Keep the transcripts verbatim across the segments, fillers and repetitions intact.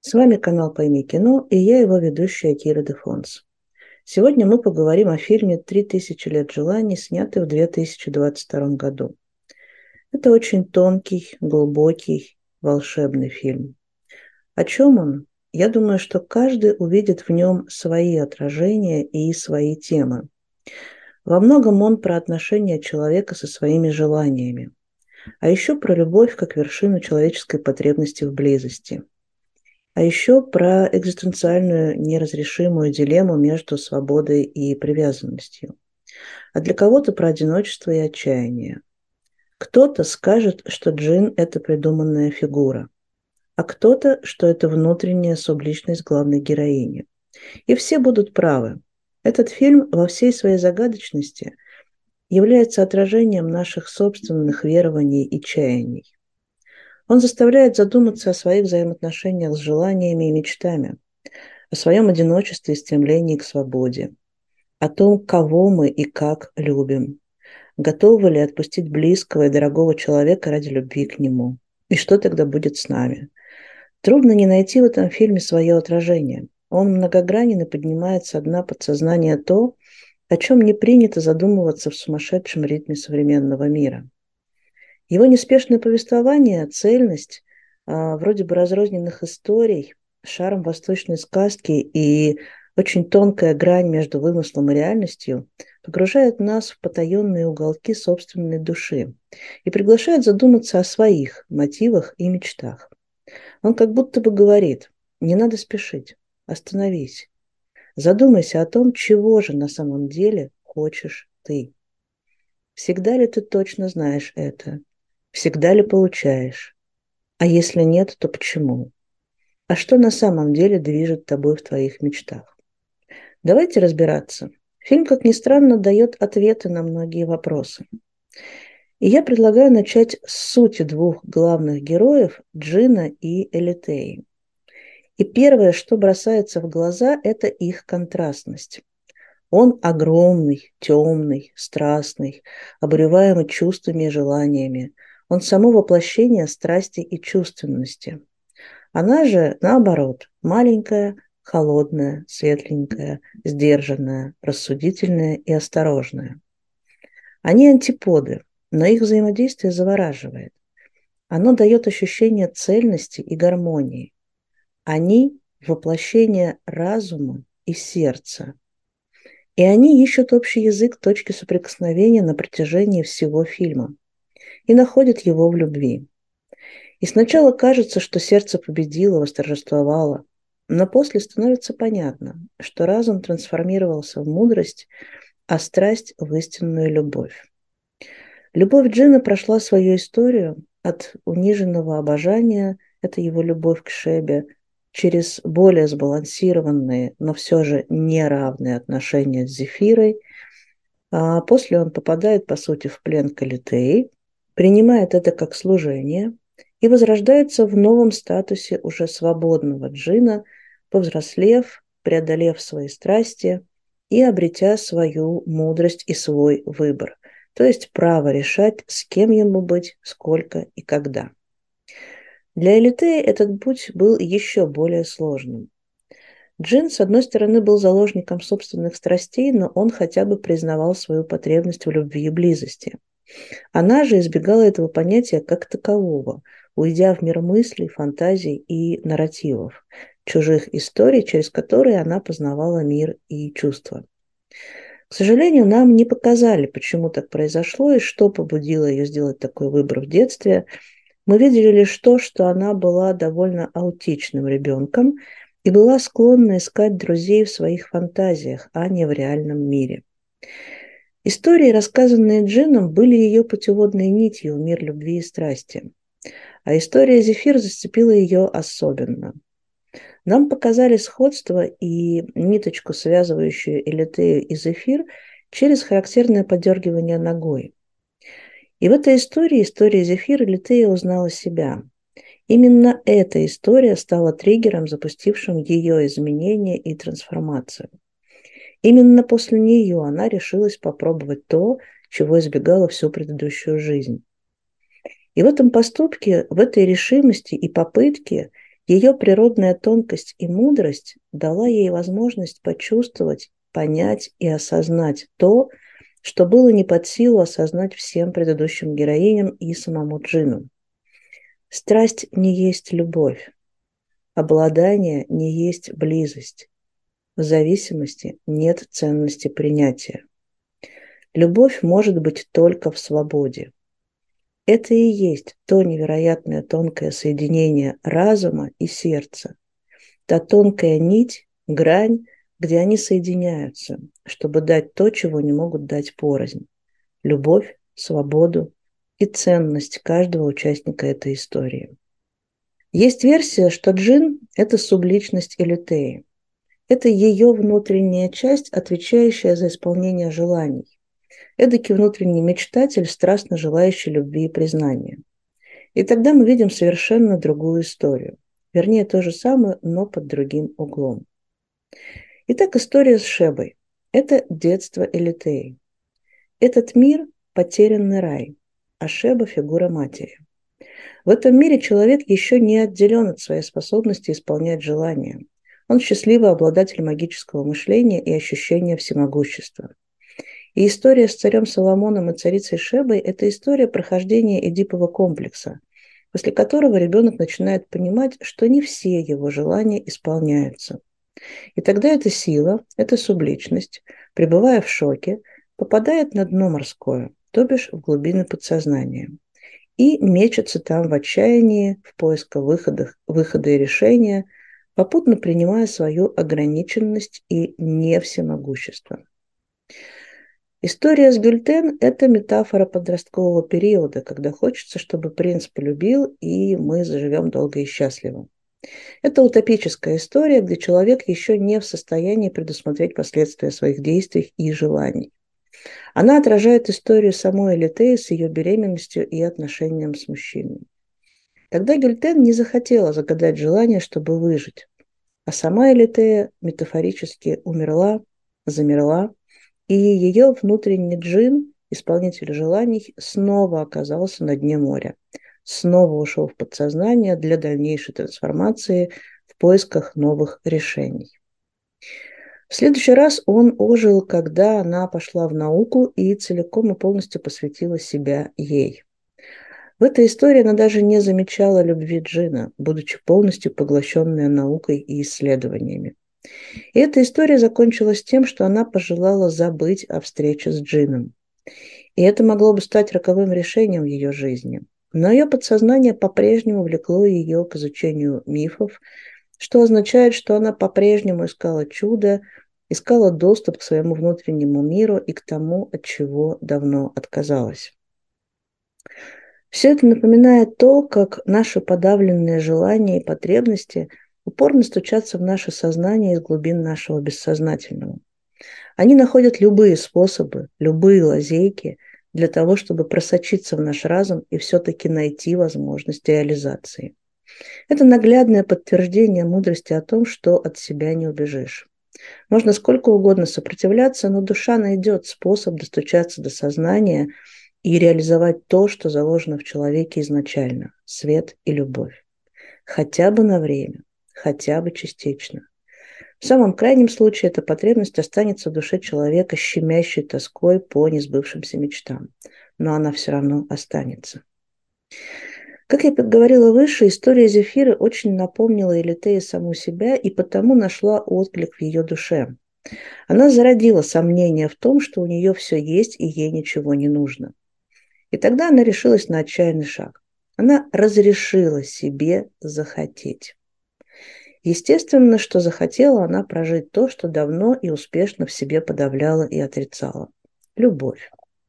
С вами канал «Пойми кино» и я его ведущая Кира Дефонс. Сегодня мы поговорим о фильме «Три тысячи лет желаний», снятый в две тысячи двадцать втором году. Это очень тонкий, глубокий, волшебный фильм. О чем он? Я думаю, что каждый увидит в нем свои отражения и свои темы. Во многом он про отношения человека со своими желаниями, а еще про любовь как вершину человеческой потребности в близости. А еще про экзистенциальную неразрешимую дилемму между свободой и привязанностью. А для кого-то про одиночество и отчаяние. Кто-то скажет, что джин – это придуманная фигура, а кто-то, что это внутренняя субличность главной героини. И все будут правы. Этот фильм во всей своей загадочности является отражением наших собственных верований и чаяний. Он заставляет задуматься о своих взаимоотношениях с желаниями и мечтами, о своем одиночестве и стремлении к свободе, о том, кого мы и как любим, готовы ли отпустить близкого и дорогого человека ради любви к нему, и что тогда будет с нами. Трудно не найти в этом фильме свое отражение. Он многогранен и поднимает со дна подсознания то, о чем не принято задумываться в сумасшедшем ритме современного мира. Его неспешное повествование, цельность, а, вроде бы разрозненных историй, шарм восточной сказки и очень тонкая грань между вымыслом и реальностью погружает нас в потаенные уголки собственной души и приглашает задуматься о своих мотивах и мечтах. Он как будто бы говорит: не надо спешить, остановись, задумайся о том, чего же на самом деле хочешь ты. Всегда ли ты точно знаешь это? Всегда ли получаешь? А если нет, то почему? А что на самом деле движет тобой в твоих мечтах? Давайте разбираться. Фильм, как ни странно, дает ответы на многие вопросы. И я предлагаю начать с сути двух главных героев, Джина и Элитеи. И первое, что бросается в глаза, это их контрастность. Он огромный, темный, страстный, обуреваемый чувствами и желаниями. Он само воплощение страсти и чувственности. Она же, наоборот, маленькая, холодная, светленькая, сдержанная, рассудительная и осторожная. Они антиподы, но их взаимодействие завораживает. Оно дает ощущение цельности и гармонии. Они – воплощение разума и сердца. И они ищут общий язык, точки соприкосновения на протяжении всего фильма и находят его в любви. И сначала кажется, что сердце победило, восторжествовало, но после становится понятно, что разум трансформировался в мудрость, а страсть в истинную любовь. Любовь Джина прошла свою историю от униженного обожания, это его любовь к Шебе, через более сбалансированные, но все же неравные отношения с Зефирой. А после он попадает, по сути, в плен к Элитеи, принимает это как служение и возрождается в новом статусе уже свободного джина, повзрослев, преодолев свои страсти и обретя свою мудрость и свой выбор, то есть право решать, с кем ему быть, сколько и когда. Для Элитеи этот путь был еще более сложным. Джин, с одной стороны, был заложником собственных страстей, но он хотя бы признавал свою потребность в любви и близости. Она же избегала этого понятия как такового, уйдя в мир мыслей, фантазий и нарративов, чужих историй, через которые она познавала мир и чувства. К сожалению, нам не показали, почему так произошло и что побудило ее сделать такой выбор в детстве. Мы видели лишь то, что она была довольно аутичным ребенком и была склонна искать друзей в своих фантазиях, а не в реальном мире. Истории, рассказанные Джином, были ее путеводной нитью в мир любви и страсти. А история Зефир зацепила ее особенно. Нам показали сходство и ниточку, связывающую Элитею и Зефир, через характерное подергивание ногой. И в этой истории, истории Зефир, Элитея узнала себя. Именно эта история стала триггером, запустившим ее изменения и трансформацию. Именно после нее она решилась попробовать то, чего избегала всю предыдущую жизнь. И в этом поступке, в этой решимости и попытке Ее природная тонкость и мудрость дала ей возможность почувствовать, понять и осознать то, что было не под силу осознать всем предыдущим героиням и самому Джину. Страсть не есть любовь, обладание не есть близость, в зависимости нет ценности принятия. Любовь может быть только в свободе. Это и есть то невероятное тонкое соединение разума и сердца, та тонкая нить, грань, где они соединяются, чтобы дать то, чего не могут дать порознь – любовь, свободу и ценность каждого участника этой истории. Есть версия, что Джин – это субличность Элютеи. Это ее внутренняя часть, отвечающая за исполнение желаний. Эдакий внутренний мечтатель, страстно желающий любви и признания. И тогда мы видим совершенно другую историю. Вернее, то же самое, но под другим углом. Итак, история с Шебой. Это детство Элютеи. Этот мир – потерянный рай, а Шеба – фигура матери. В этом мире человек еще не отделен от своей способности исполнять желания. Он счастливый обладатель магического мышления и ощущения всемогущества. И история с царем Соломоном и царицей Шебой – это история прохождения эдипового комплекса, после которого ребенок начинает понимать, что не все его желания исполняются. И тогда эта сила, эта субличность, пребывая в шоке, попадает на дно морское, то бишь в глубины подсознания, и мечется там в отчаянии, в поисках выхода, выхода и решения, попутно принимая свою ограниченность и невсемогущество. История с Гюльтен – это метафора подросткового периода, когда хочется, чтобы принц полюбил, и мы заживем долго и счастливо. Это утопическая история, где человек еще не в состоянии предусмотреть последствия своих действий и желаний. Она отражает историю самой Элютеи с ее беременностью и отношением с мужчиной. Тогда Гюльтен не захотела загадать желание, чтобы выжить, а сама Элютея метафорически умерла, замерла, и ее внутренний джин, исполнитель желаний, снова оказался на дне моря, снова ушел в подсознание для дальнейшей трансформации в поисках новых решений. В следующий раз он ожил, когда она пошла в науку и целиком и полностью посвятила себя ей. В этой истории она даже не замечала любви Джина, будучи полностью поглощенная наукой и исследованиями. И эта история закончилась тем, что она пожелала забыть о встрече с Джином. И это могло бы стать роковым решением в ее жизни. Но ее подсознание по-прежнему влекло ее к изучению мифов, что означает, что она по-прежнему искала чудо, искала доступ к своему внутреннему миру и к тому, от чего давно отказалась. Все это напоминает то, как наши подавленные желания и потребности упорно стучатся в наше сознание из глубин нашего бессознательного. Они находят любые способы, любые лазейки для того, чтобы просочиться в наш разум и все-таки найти возможность реализации. Это наглядное подтверждение мудрости о том, что от себя не убежишь. Можно сколько угодно сопротивляться, но душа найдет способ достучаться до сознания и реализовать то, что заложено в человеке изначально – свет и любовь. Хотя бы на время, хотя бы частично. В самом крайнем случае эта потребность останется в душе человека щемящей тоской по несбывшимся мечтам, но она все равно останется. Как я говорила выше, история Зефиры очень напомнила Элютее саму себя и потому нашла отклик в ее душе. Она зародила сомнение в том, что у нее все есть и ей ничего не нужно. И тогда она решилась на отчаянный шаг. Она разрешила себе захотеть. Естественно, что захотела она прожить то, что давно и успешно в себе подавляла и отрицала – любовь.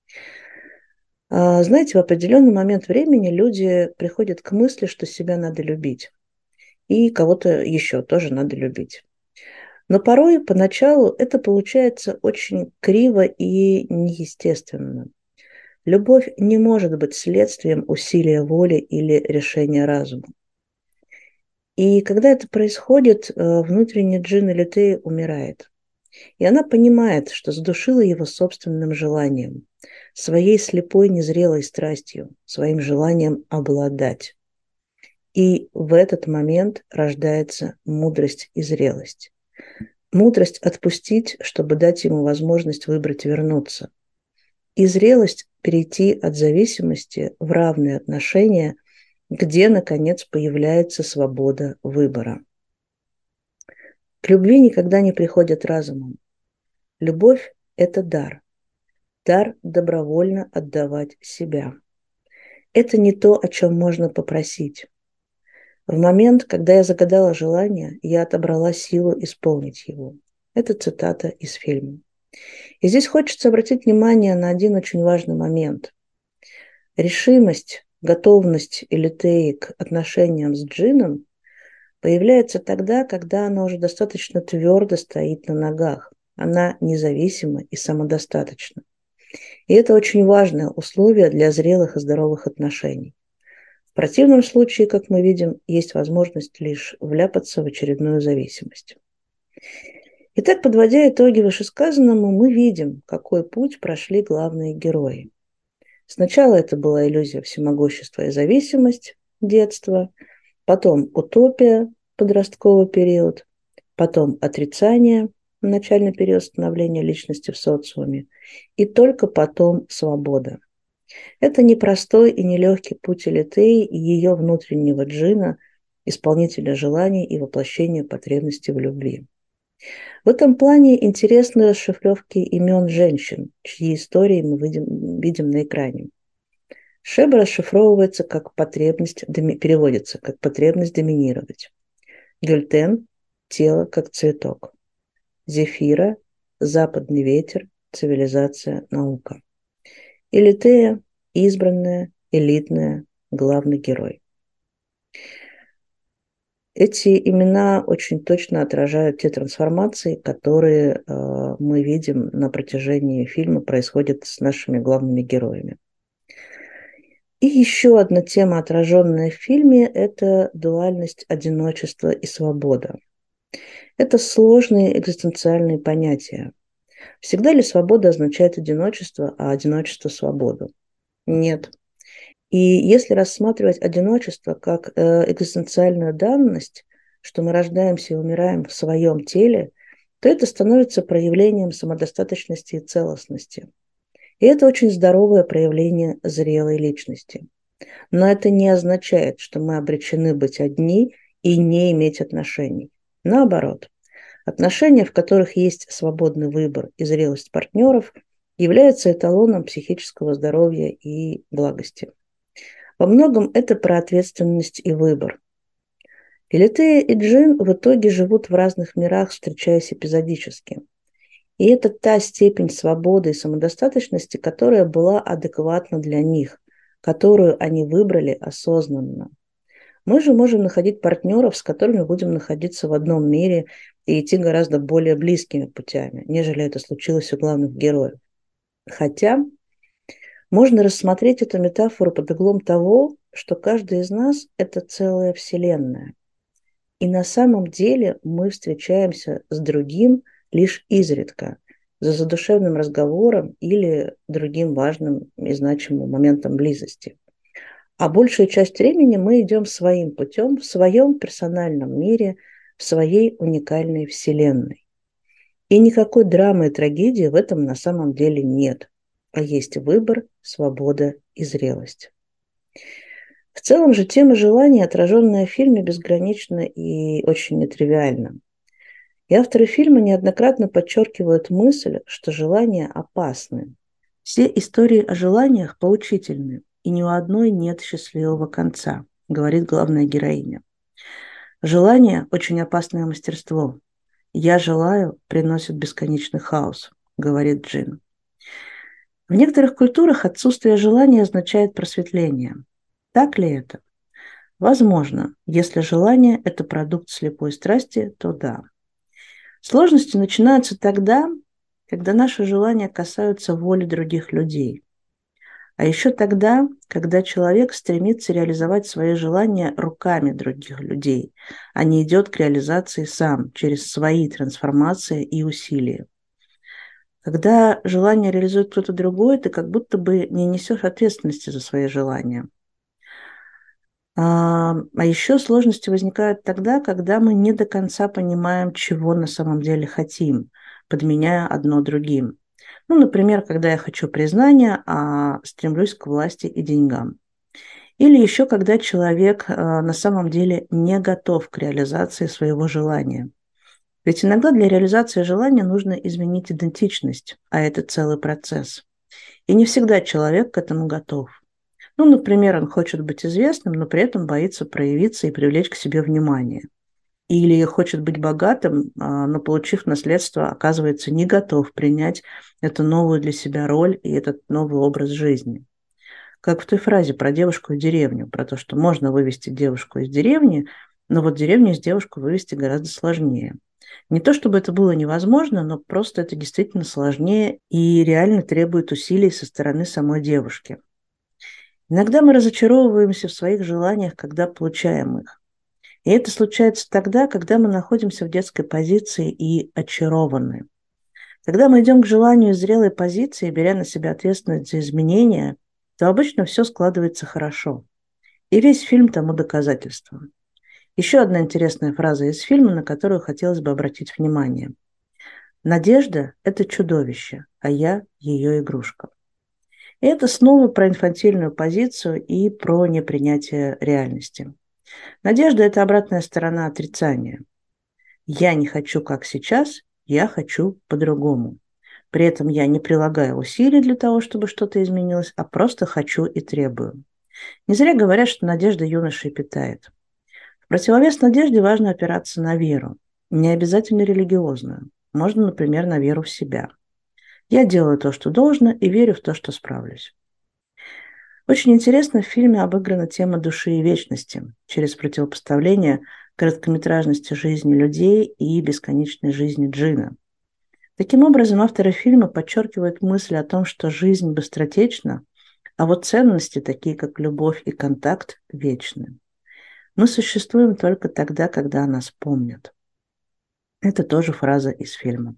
Знаете, в определенный момент времени люди приходят к мысли, что себя надо любить, и кого-то еще тоже надо любить. Но порой поначалу это получается очень криво и неестественно. Любовь не может быть следствием усилия воли или решения разума. И когда это происходит, внутренний джин Элютеи умирает. И она понимает, что задушила его собственным желанием, своей слепой незрелой страстью, своим желанием обладать. И в этот момент рождается мудрость и зрелость. Мудрость отпустить, чтобы дать ему возможность выбрать вернуться. И зрелость перейти от зависимости в равные отношения, где, наконец, появляется свобода выбора. К любви никогда не приходят разумом. Любовь – это дар. Дар добровольно отдавать себя. Это не то, о чем можно попросить. В момент, когда я загадала желание, я отобрала силу исполнить его. Это цитата из фильма. И здесь хочется обратить внимание на один очень важный момент. Решимость, готовность Элитеи к отношениям с Джином появляется тогда, когда она уже достаточно твердо стоит на ногах. Она независима и самодостаточна. И это очень важное условие для зрелых и здоровых отношений. В противном случае, как мы видим, есть возможность лишь вляпаться в очередную зависимость. Итак, подводя итоги вышесказанному, мы видим, какой путь прошли главные герои. Сначала это была иллюзия всемогущества и зависимость детства, потом утопия, подростковый период, потом отрицание, начальный период становления личности в социуме, и только потом свобода. Это непростой и нелегкий путь Элитеи и ее внутреннего джина, исполнителя желаний и воплощения потребностей в любви. В этом плане интересны расшифровки имен женщин, чьи истории мы видим, видим на экране. Шеба расшифровывается как потребность, переводится как потребность доминировать. Гюльтен – тело как цветок. Зефира – западный ветер, цивилизация, наука. Элитея – избранная, элитная, главный герой. Эти имена очень точно отражают те трансформации, которые э, мы видим на протяжении фильма происходят с нашими главными героями. И еще одна тема, отраженная в фильме, это дуальность одиночества и свобода. Это сложные экзистенциальные понятия. Всегда ли свобода означает одиночество, а одиночество – свободу? Нет. И если рассматривать одиночество как экзистенциальную данность, что мы рождаемся и умираем в своем теле, то это становится проявлением самодостаточности и целостности. И это очень здоровое проявление зрелой личности. Но это не означает, что мы обречены быть одни и не иметь отношений. Наоборот, отношения, в которых есть свободный выбор и зрелость партнеров, являются эталоном психического здоровья и благости. Во многом это про ответственность и выбор. Элитея и Джин в итоге живут в разных мирах, встречаясь эпизодически. И это та степень свободы и самодостаточности, которая была адекватна для них, которую они выбрали осознанно. Мы же можем находить партнеров, с которыми будем находиться в одном мире и идти гораздо более близкими путями, нежели это случилось у главных героев. Хотя можно рассмотреть эту метафору под углом того, что каждый из нас – это целая вселенная. И на самом деле мы встречаемся с другим лишь изредка, за задушевным разговором или другим важным и значимым моментом близости. А большую часть времени мы идем своим путем, в своем персональном мире, в своей уникальной вселенной. И никакой драмы и трагедии в этом на самом деле нет, а есть выбор, свобода и зрелость. В целом же тема желания, отраженная в фильме, безгранична и очень нетривиальна. И авторы фильма неоднократно подчеркивают мысль, что желания опасны. Все истории о желаниях поучительны, и ни у одной нет счастливого конца, говорит главная героиня. Желание – очень опасное мастерство. «Я желаю» приносит бесконечный хаос, говорит Джин. В некоторых культурах отсутствие желания означает просветление. Так ли это? Возможно, если желание – это продукт слепой страсти, то да. Сложности начинаются тогда, когда наши желания касаются воли других людей. А еще тогда, когда человек стремится реализовать свои желания руками других людей, а не идет к реализации сам, через свои трансформации и усилия. Когда желание реализует кто-то другой, ты как будто бы не несешь ответственности за свои желания. А, а еще сложности возникают тогда, когда мы не до конца понимаем, чего на самом деле хотим, подменяя одно другим. Ну, например, когда я хочу признания, а стремлюсь к власти и деньгам. Или еще когда человек а, на самом деле не готов к реализации своего желания. Ведь иногда для реализации желания нужно изменить идентичность, а это целый процесс. И не всегда человек к этому готов. Ну, например, он хочет быть известным, но при этом боится проявиться и привлечь к себе внимание. Или хочет быть богатым, а, но, получив наследство, оказывается не готов принять эту новую для себя роль и этот новый образ жизни. Как в той фразе про девушку и деревню, про то, что можно вывести девушку из деревни, но вот деревню из девушку вывести гораздо сложнее. Не то чтобы это было невозможно, но просто это действительно сложнее и реально требует усилий со стороны самой девушки. Иногда мы разочаровываемся в своих желаниях, когда получаем их. И это случается тогда, когда мы находимся в детской позиции и очарованы. Когда мы идем к желанию из зрелой позиции, беря на себя ответственность за изменения, то обычно все складывается хорошо. И весь фильм тому доказательство. Еще одна интересная фраза из фильма, на которую хотелось бы обратить внимание. «Надежда– это чудовище, а я ее игрушка». И это снова про инфантильную позицию и про непринятие реальности. Надежда– это обратная сторона отрицания. Я не хочу, как сейчас, я хочу по-другому. При этом я не прилагаю усилий для того, чтобы что-то изменилось, а просто хочу и требую. Не зря говорят, что надежда юношей питает. В противовес надежде важно опираться на веру, не обязательно религиозную. Можно, например, на веру в себя. Я делаю то, что должно, и верю в то, что справлюсь. Очень интересно в фильме обыграна тема души и вечности через противопоставление короткометражности жизни людей и бесконечной жизни джина. Таким образом, авторы фильма подчеркивают мысль о том, что жизнь быстротечна, а вот ценности, такие как любовь и контакт, вечны. Мы существуем только тогда, когда о нас помнят. Это тоже фраза из фильма.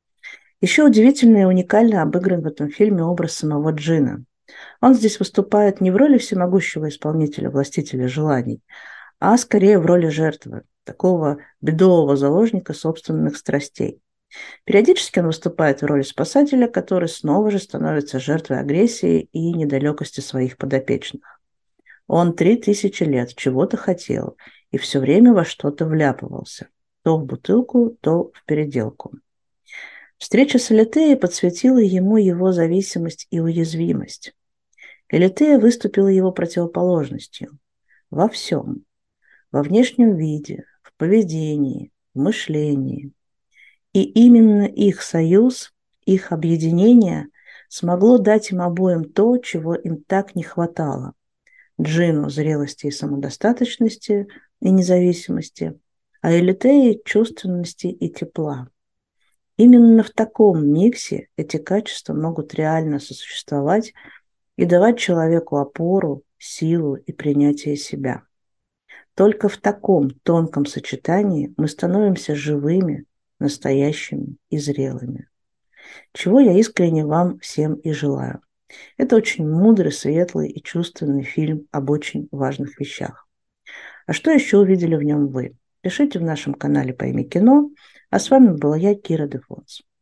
Еще удивительно и уникально обыгран в этом фильме образ самого джина. Он здесь выступает не в роли всемогущего исполнителя, властителя желаний, а скорее в роли жертвы, такого бедового заложника собственных страстей. Периодически он выступает в роли спасателя, который снова же становится жертвой агрессии и недалекости своих подопечных. Он три тысячи лет чего-то хотел и все время во что-то вляпывался, то в бутылку, то в переделку. Встреча с Элитеей подсветила ему его зависимость и уязвимость. Элитея выступила его противоположностью во всем, во внешнем виде, в поведении, в мышлении. И именно их союз, их объединение смогло дать им обоим то, чего им так не хватало. Джину зрелости и самодостаточности и независимости, а Элитее чувственности и тепла. Именно в таком миксе эти качества могут реально сосуществовать и давать человеку опору, силу и принятие себя. Только в таком тонком сочетании мы становимся живыми, настоящими и зрелыми. Чего я искренне вам всем и желаю. Это очень мудрый, светлый и чувственный фильм об очень важных вещах. А что еще увидели в нем вы? Пишите в нашем канале «Пойми кино». А с вами была я, Кира Дефонс.